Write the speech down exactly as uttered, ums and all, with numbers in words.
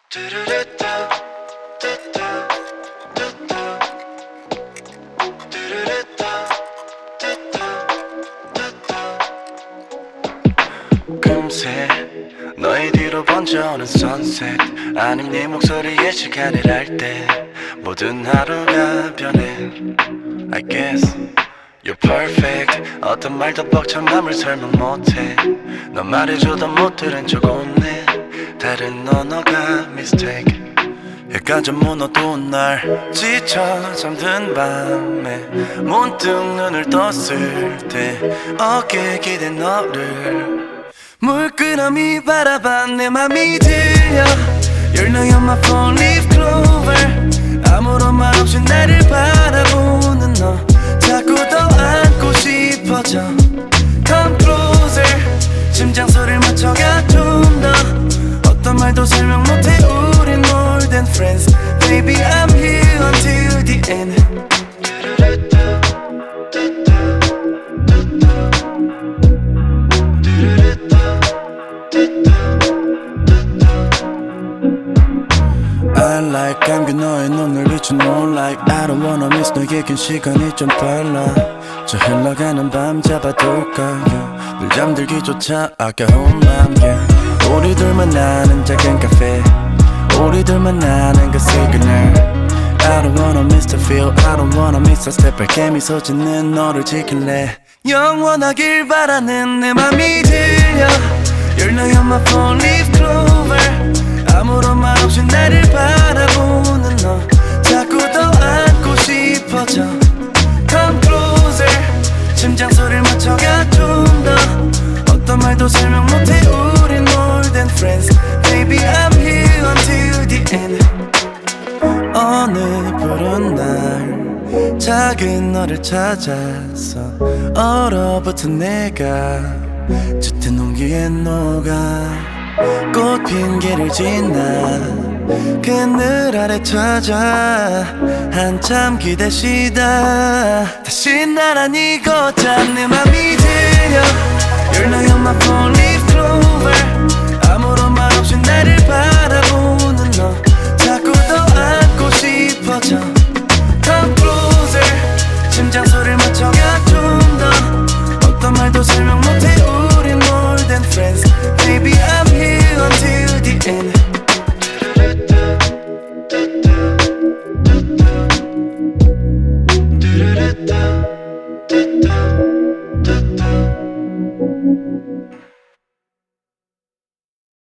금세 너의 뒤로 번져오는 sunset 아님 네 목소리에 시간을 할 때 모든 하루가 변해 I guess You're perfect 어떤 말도 벅찬 맘을 설명 못해 넌 말해줘도 못 들은 척 웃네 다른 언어가 mistake 해까지 무너도 날 지쳐 잠든 밤에 문득 눈을 떴을 때 어깨에 기댄 너를 물끄러미 바라봐 내 맘이 들려 You're not on my phone leaf clover 아무런 말 없이 나를 바라보는 너 자꾸 더 안고 싶어져 Come closer 심장 소리를 맞춰가 좀 더 어떤 말도 설명 못해 우린 more than friends Baby I'm here until the end I like 감긴 너의 눈을 비춘 moonlight I don't wanna miss 너의 긴 시간이 좀 빨라 저 흘러가는 밤 잡아둘까 yeah. 늘 잠들기조차 아까운 맘 yeah. 우리들만 아는 작은 카페 우리들만 아는 그 시그널 I don't wanna miss the feel I don't wanna miss a step 밝게 미소 짓는 너를 지킬래 영원하길 바라는 내 맘이 들려 You're not on my phone leaf clover 아무런 말 없이 나를 바라보는 너 자꾸 더 안고 싶어져 Come closer 심장 소리를 맞춰가 좀 더 어떤 말도 설명 못해 우린 more than friends Baby I'm here until the end 어느 푸른 날 작은 너를 찾아서 얼어붙은 내가 짙은 온기에 녹아 꽃핀 길을 지나 그늘 아래 찾아 한참 기대시다 다시 나란히 걷자 내 맘이 들려 You're not on my phone leaf clover